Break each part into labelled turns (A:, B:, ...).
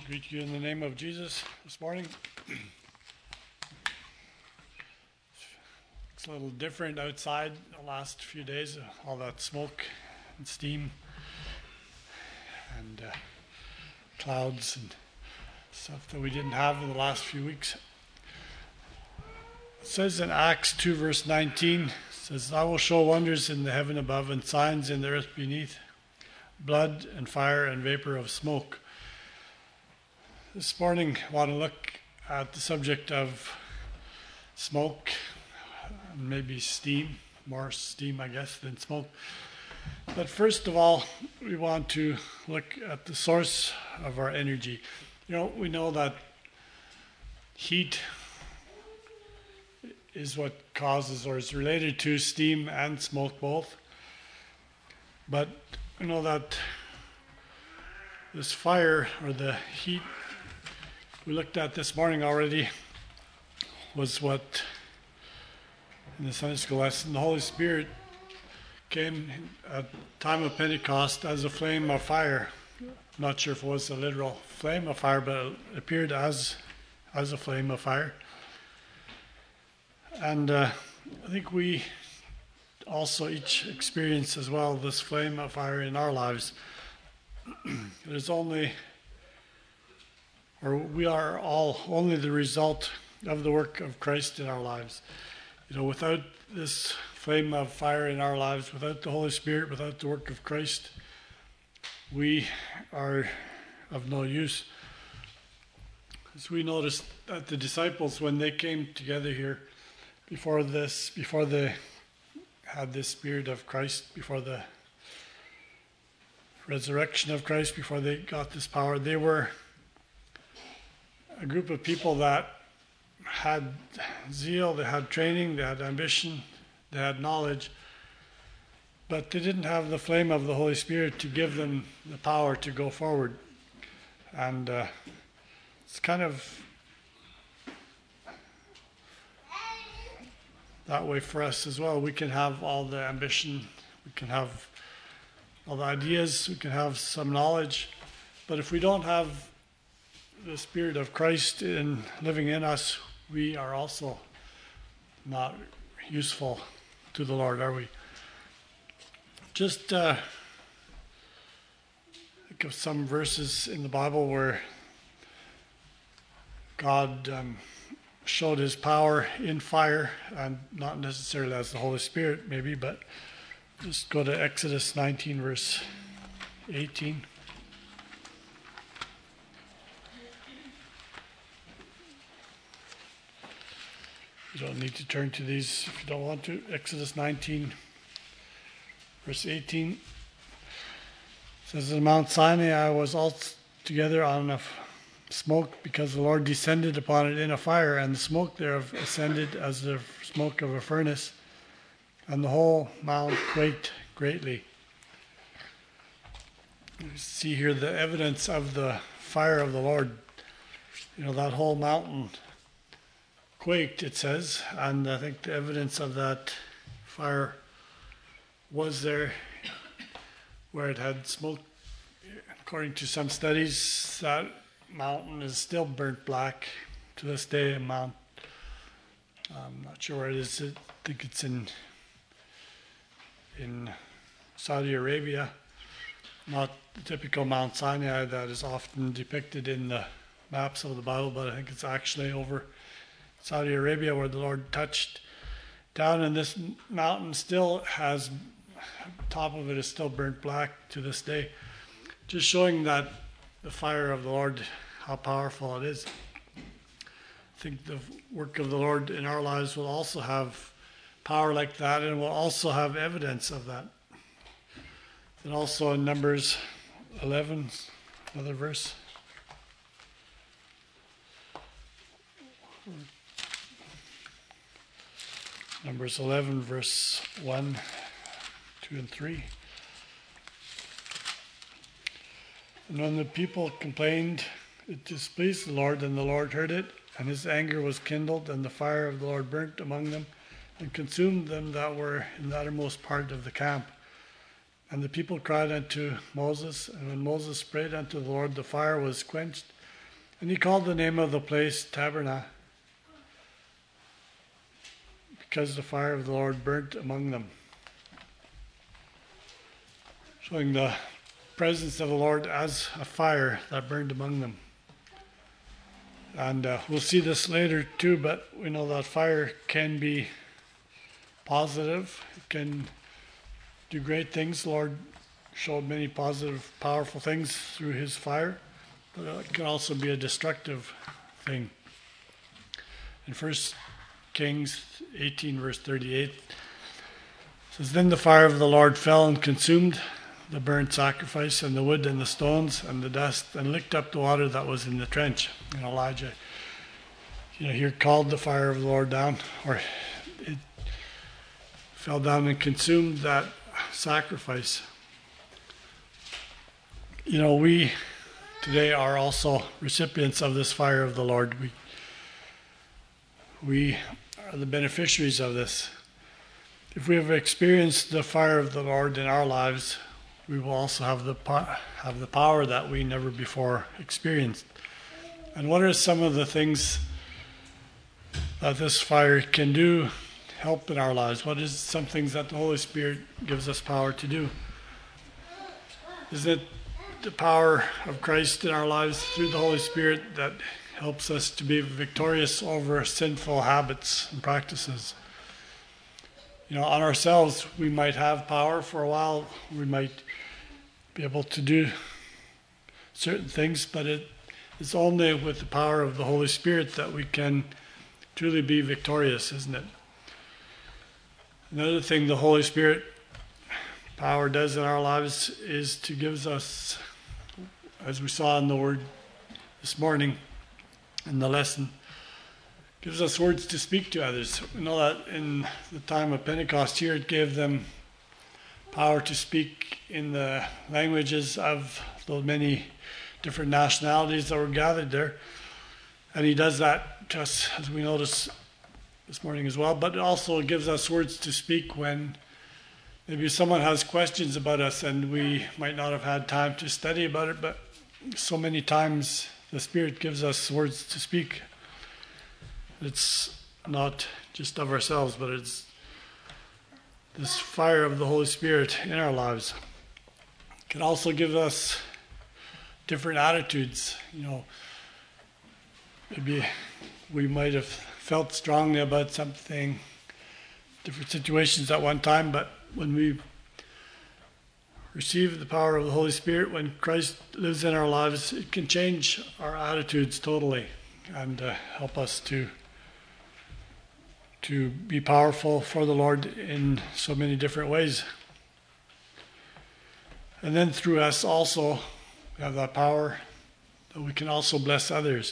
A: Greet you in the name of Jesus this morning. It's a little different outside the last few days, all that smoke and steam and clouds and stuff that we didn't have in the last few weeks. It says in Acts 2 verse 19, it says, "I will show wonders in the heaven above and signs in the earth beneath, blood and fire and vapor of smoke." This morning I want to look at the subject of smoke, and maybe steam, more steam I guess than smoke. But first of all, we want to look at the source of our energy. We know that heat is what causes or is related to steam and smoke both. But we know that this fire or the heat we looked at this morning already was what in the Sunday school lesson, the Holy Spirit came at the time of Pentecost as a flame of fire. I'm not sure if it was a literal flame of fire, but it appeared as a flame of fire. And I think we also each experience as well this flame of fire in our lives. We are all only the result of the work of Christ in our lives. Without this flame of fire in our lives, without the Holy Spirit, without the work of Christ, we are of no use. As we noticed that the disciples, when they came together here, before they had this Spirit of Christ, before the resurrection of Christ, before they got this power, they were a group of people that had zeal, they had training, they had ambition, they had knowledge, but they didn't have the flame of the Holy Spirit to give them the power to go forward. And it's kind of that way for us as well. We can have all the ambition, we can have all the ideas, we can have some knowledge, but if we don't have the Spirit of Christ living in us, we are also not useful to the Lord, are we? Just think of some verses in the Bible where God showed his power in fire, and not necessarily as the Holy Spirit maybe, but just go to Exodus 19 verse 18. You don't need to turn to these if you don't want to. Exodus 19 verse 18 says, "In Mount Sinai I was altogether on a smoke, because the Lord descended upon it in a fire, and the smoke thereof ascended as the smoke of a furnace, and the whole mount quaked greatly." You see here the evidence of the fire of the Lord. That whole mountain quaked, it says, and I think the evidence of that fire was there where it had smoke. According to some studies, that mountain is still burnt black to this day. I'm not sure where it is. I think it's in Saudi Arabia, not the typical Mount Sinai that is often depicted in the maps of the Bible, but I think it's actually over Saudi Arabia where the Lord touched down, and this mountain still has, top of it is still burnt black to this day, just showing that the fire of the Lord, how powerful it is. I think the work of the Lord in our lives will also have power like that, and will also have evidence of that. And also in Numbers 11, another verse. Numbers 11, verse 1, 2, and 3. "And when the people complained, it displeased the Lord, and the Lord heard it, and his anger was kindled, and the fire of the Lord burnt among them, and consumed them that were in the uttermost part of the camp. And the people cried unto Moses, and when Moses prayed unto the Lord, the fire was quenched, And he called the name of the place Tabernacle, because the fire of the Lord burnt among them, showing the presence of the Lord as a fire that burned among them. And we'll see this later too, but we know that fire can be positive. It can do great things. The Lord showed many positive, powerful things through his fire, but it can also be a destructive thing. In 1 Kings 18 verse 38, it says, "Then the fire of the Lord fell and consumed the burnt sacrifice and the wood and the stones and the dust, and licked up the water that was in the trench." And Elijah, here called the fire of the Lord down, or it fell down and consumed that sacrifice. We today are also recipients of this fire of the Lord. We are the beneficiaries of this. If we have experienced the fire of the Lord in our lives, we will also have the power that we never before experienced. And what are some of the things that this fire can do, help in our lives? What is some things that the Holy Spirit gives us power to do? Is it the power of Christ in our lives through the Holy Spirit that helps us to be victorious over sinful habits and practices? On ourselves, we might have power for a while. We might be able to do certain things, but it's only with the power of the Holy Spirit that we can truly be victorious, isn't it? Another thing the Holy Spirit power does in our lives is to give us, as we saw in the Word this morning in the lesson, gives us words to speak to others. We know that in the time of Pentecost here, it gave them power to speak in the languages of the many different nationalities that were gathered there. And he does that to us, as we noticed this morning as well. But it also gives us words to speak when maybe someone has questions about us and we might not have had time to study about it, but so many times the Spirit gives us words to speak. It's not just of ourselves, but it's this fire of the Holy Spirit in our lives. It can also give us different attitudes. Maybe we might have felt strongly about something, different situations at one time, but when we receive the power of the Holy Spirit, when Christ lives in our lives, it can change our attitudes totally and help us to be powerful for the Lord in so many different ways. And then through us also, we have that power that we can also bless others.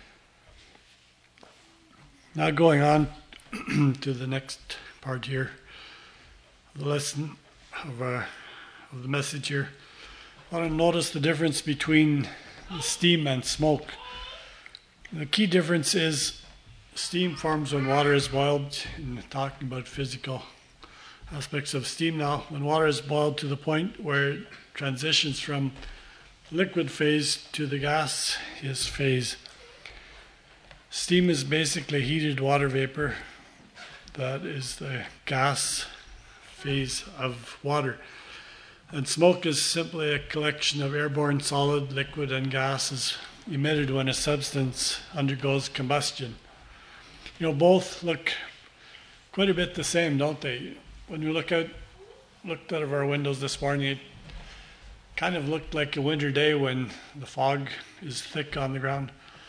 A: Now going on to the next part here, the lesson of the message here, I want to notice the difference between steam and smoke. The key difference is steam forms when water is boiled. In talking about physical aspects of steam now, when water is boiled to the point where it transitions from liquid phase to the gaseous phase. Steam is basically heated water vapor. That is the gas phase of water. And smoke is simply a collection of airborne solid, liquid, and gases emitted when a substance undergoes combustion. Both look quite a bit the same, don't they? When we looked out of our windows this morning, it kind of looked like a winter day when the fog is thick on the ground.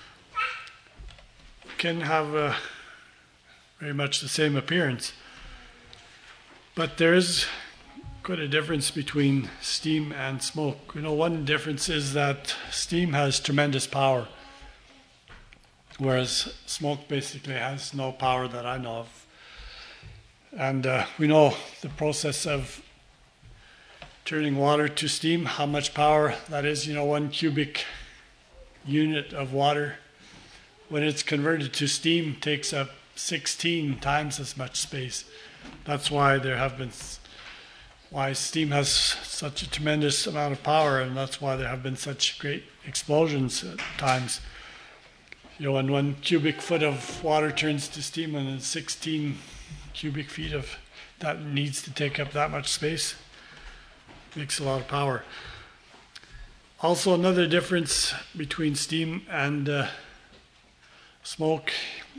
A: It can have very much the same appearance. But there is quite a difference between steam and smoke. One difference is that steam has tremendous power, whereas smoke basically has no power that I know of. And we know the process of turning water to steam, how much power that is. 1 cubic unit of water, when it's converted to steam, takes up 16 times as much space. That's why why steam has such a tremendous amount of power, and that's why there have been such great explosions at times. when 1 cubic foot of water turns to steam, and then 16 cubic feet of that needs to take up that much space, makes a lot of power. Also, another difference between steam and smoke,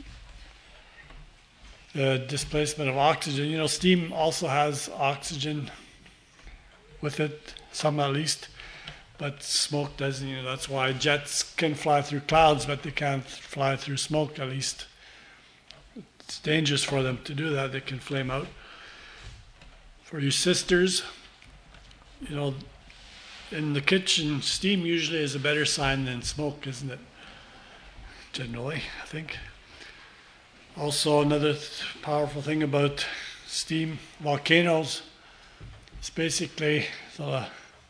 A: the displacement of oxygen. Steam also has oxygen with it, some at least, but smoke doesn't. That's why jets can fly through clouds, but they can't fly through smoke, at least. It's dangerous for them to do that. They can flame out. For you sisters, in the kitchen, steam usually is a better sign than smoke, isn't it? Generally, I think. Also, another powerful thing about steam, volcanoes, it's basically the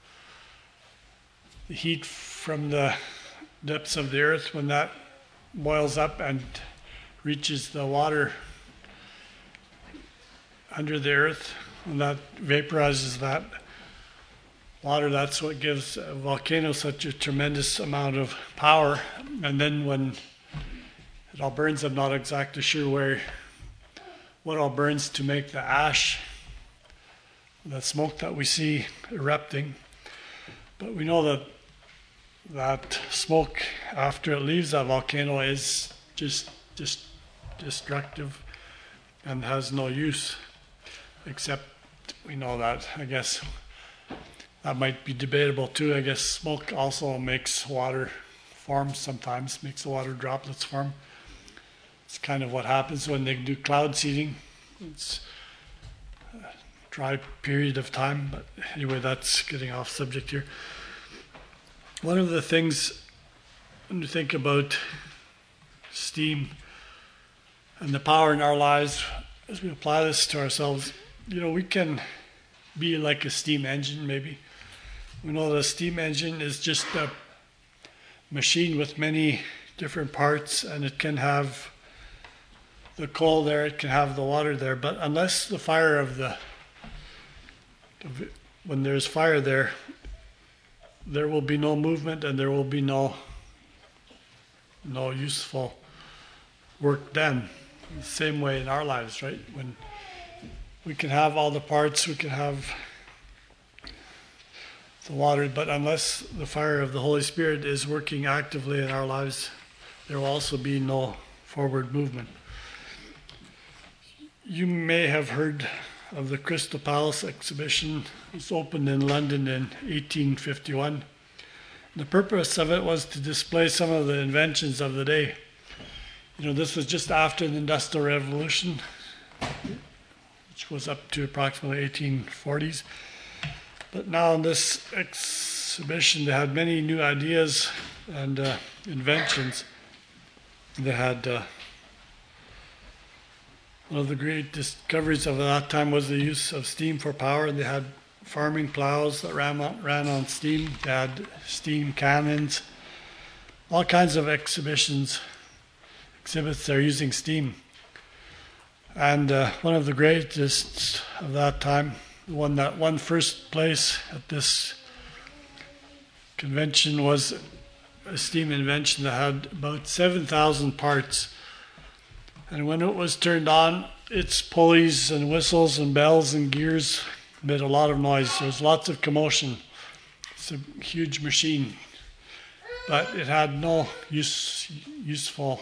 A: heat from the depths of the earth. When that boils up and reaches the water under the earth, when that vaporizes that water, that's what gives a volcano such a tremendous amount of power. And then when it all burns, I'm not exactly sure what all burns to make the ash, the smoke that we see erupting. But we know that smoke, after it leaves that volcano, is just destructive and has no use, except we know that. I guess that might be debatable too. I guess smoke also makes water form sometimes, makes the water droplets form. It's kind of what happens when they do cloud seeding. It's a dry period of time, but anyway, that's getting off subject here. One of the things when you think about steam and the power in our lives, as we apply this to ourselves, we can be like a steam engine maybe. We know the steam engine is just a machine with many different parts, and it can have the coal there, it can have the water there, but unless the fire when there's fire there will be no movement, and there will be no useful work done. The same way in our lives, right? When we can have all the parts, we can have the water, but unless the fire of the Holy Spirit is working actively in our lives, there will also be no forward movement. You may have heard of the Crystal Palace exhibition. It opened in London in 1851. The purpose of it was to display some of the inventions of the day. This was just after the Industrial Revolution, which was up to approximately 1840s. But now in this exhibition, they had many new ideas and inventions. They had one of the great discoveries of that time was the use of steam for power. They had farming plows that ran on steam. They had steam cannons, all kinds of exhibits there using steam. And one of the greatest of that time, the one that won first place at this convention, was a steam invention that had about 7,000 parts. And when it was turned on, its pulleys and whistles and bells and gears made a lot of noise. There was lots of commotion. It's a huge machine, but it had no useful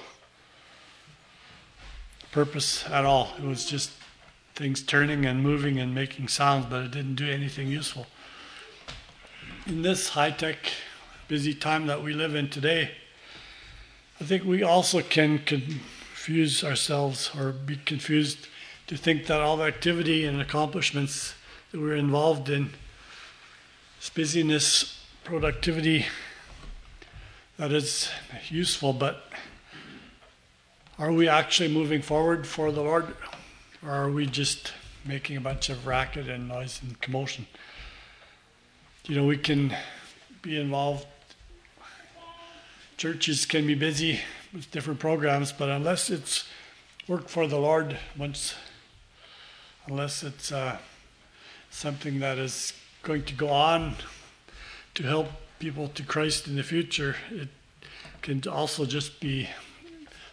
A: purpose at all. It was just things turning and moving and making sounds, but it didn't do anything useful. In this high-tech, busy time that we live in today, I think we also can confuse ourselves or be confused to think that all the activity and accomplishments that we're involved in, this busyness, productivity, that is useful, but are we actually moving forward for the Lord, or are we just making a bunch of racket and noise and commotion? We can be involved. Churches can be busy with different programs, but unless it's work for the Lord, unless it's something that is going to go on to help people to Christ in the future, it can also just be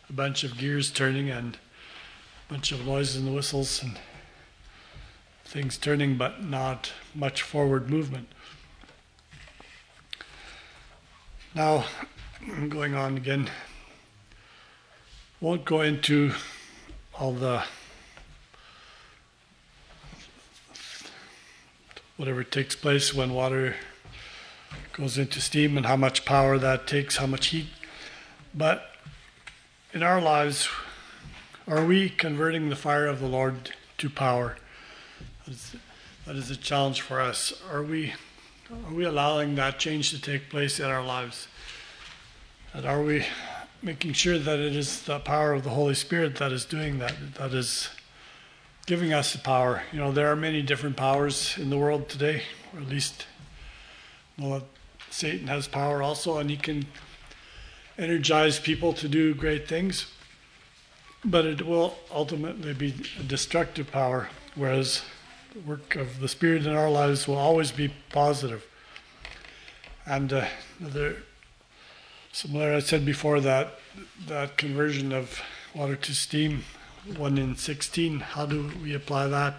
A: a bunch of gears turning and a bunch of noises and whistles and things turning, but not much forward movement. Now, I'm going on again. Won't go into all the whatever takes place when water goes into steam and how much power that takes, how much heat. But in our lives, are we converting the fire of the Lord to power? That is a challenge for us. Are we allowing that change to take place in our lives? And are we making sure that it is the power of the Holy Spirit that is doing that is giving us the power? You know, there are many different powers in the world today, or at least Satan has power also, and he can energize people to do great things, but it will ultimately be a destructive power, whereas the work of the Spirit in our lives will always be positive. And similar, I said before, that conversion of water to steam, 1 in 16, how do we apply that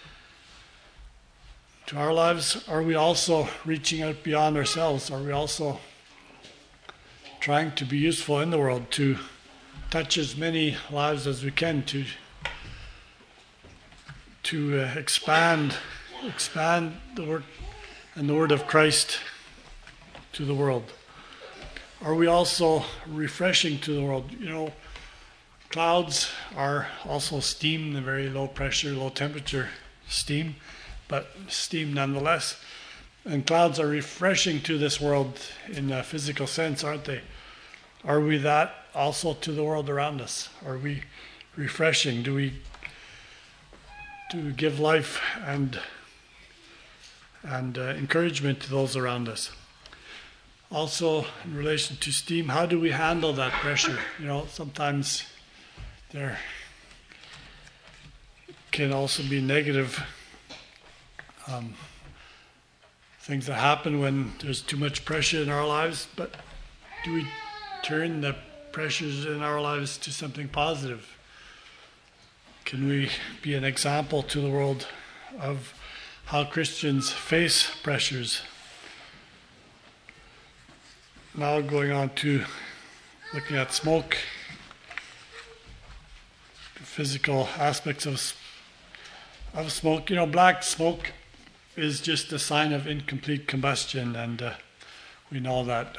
A: to our lives? Are we also reaching out beyond ourselves? Are we also trying to be useful in the world, to touch as many lives as we can, to expand the work and the word of Christ to the world? Are we also refreshing to the world? You know, clouds are also steam, the very low pressure, low temperature steam, but steam nonetheless. And clouds are refreshing to this world in a physical sense, aren't they? Are we that also to the world around us? Are we refreshing? Do we give life and encouragement to those around us? Also, in relation to steam, how do we handle that pressure? You know, sometimes there can also be negative things that happen when there's too much pressure in our lives, but do we turn the pressures in our lives to something positive? Can we be an example to the world of how Christians face pressures? Now going on to looking at smoke, the physical aspects of smoke. You know, black smoke is just a sign of incomplete combustion, and we know that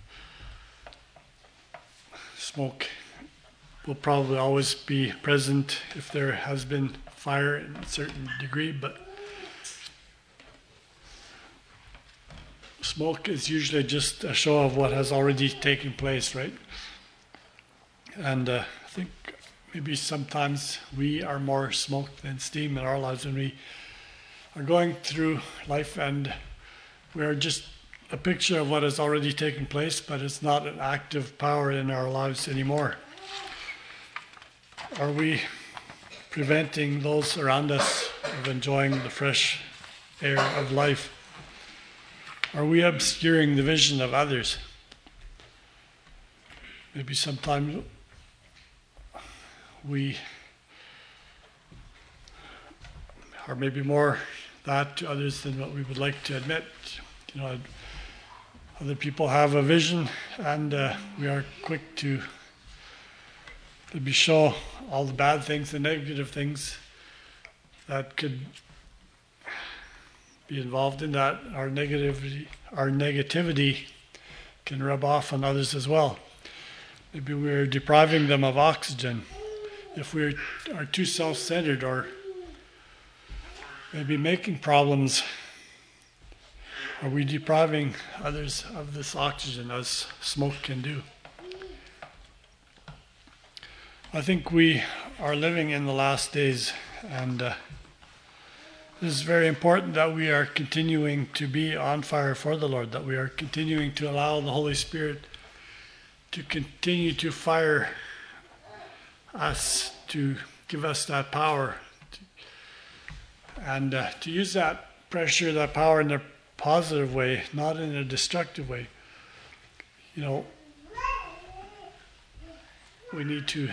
A: smoke will probably always be present if there has been fire in a certain degree, but smoke is usually just a show of what has already taken place, right? And I think maybe sometimes we are more smoke than steam in our lives when we are going through life, and we are just a picture of what has already taken place, but it's not an active power in our lives anymore. Are we preventing those around us of enjoying the fresh air of life? Are we obscuring the vision of others? Maybe sometimes we are maybe more that to others than what we would like to admit. You know, other people have a vision, and we are quick to maybe show all the bad things, the negative things that could be involved in that. Our negativity can rub off on others as well. Maybe we're depriving them of oxygen. If we are too self-centered, or maybe making problems, are we depriving others of this oxygen as smoke can do? I think we are living in the last days, and it is very important that we are continuing to be on fire for the Lord, that we are continuing to allow the Holy Spirit to continue to fire us, to give us that power, and to use that pressure, that power in a positive way, not in a destructive way. You know, we need to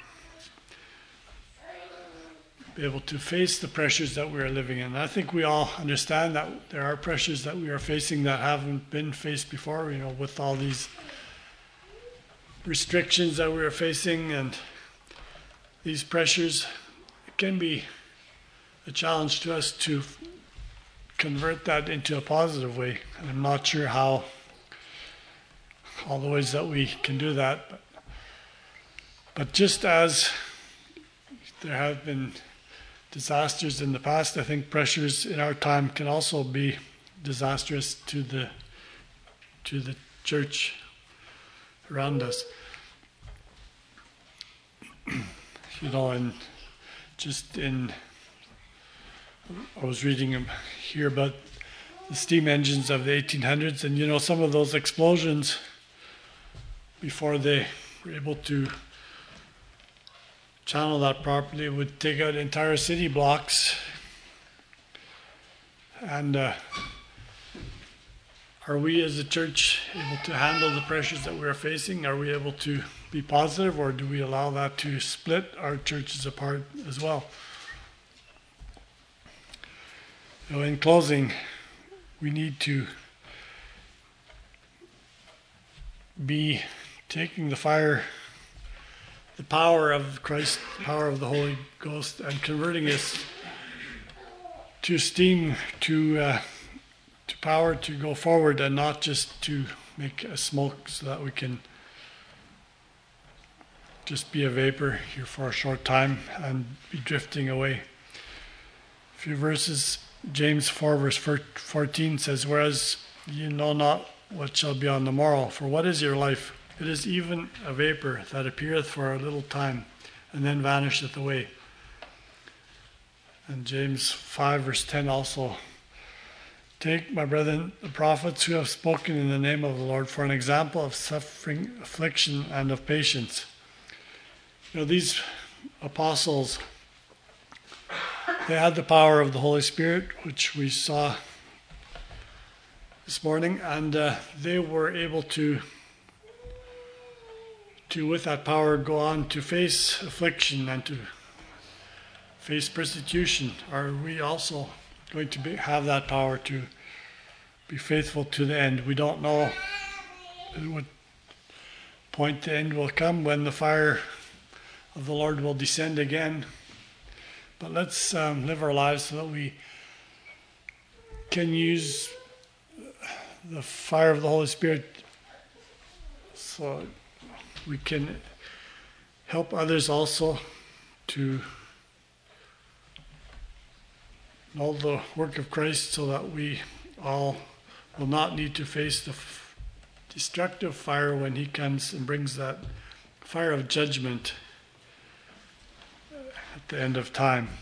A: be able to face the pressures that we are living in. I think we all understand that there are pressures that we are facing that haven't been faced before, with all these restrictions that we are facing and these pressures. It can be a challenge to us to convert that into a positive way. And I'm not sure how, all the ways that we can do that. But just as there have been disasters in the past, I think pressures in our time can also be disastrous to the church around us. And I was reading here about the steam engines of the 1800s, and some of those explosions, before they were able to channel that properly, would take out entire city blocks. And are we as a church able to handle the pressures that we're facing? Are we able to be positive, or do we allow that to split our churches apart as well? In closing, we need to be taking the power of Christ, the power of the Holy Ghost, and converting it to steam, to power to go forward, and not just to make a smoke so that we can just be a vapor here for a short time and be drifting away. A few verses. James 4 verse 14 says, "Whereas you know not what shall be on the morrow, for what is your life? It is even a vapor that appeareth for a little time, and then vanisheth away." And James 5 verse 10 also, "Take, my brethren, the prophets who have spoken in the name of the Lord for an example of suffering, affliction, and of patience." These apostles, they had the power of the Holy Spirit, which we saw this morning, and they were able to with that power go on to face affliction and to face persecution. Are we also going to have that power to be faithful to the end? We don't know at what point the end will come, when the fire of the Lord will descend again. But let's live our lives so that we can use the fire of the Holy Spirit so we can help others also to know the work of Christ, so that we all will not need to face the destructive fire when He comes and brings that fire of judgment at the end of time.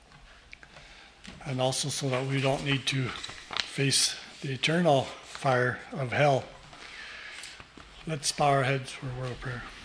A: And also so that we don't need to face the eternal fire of hell. Let's bow our heads for a word of prayer.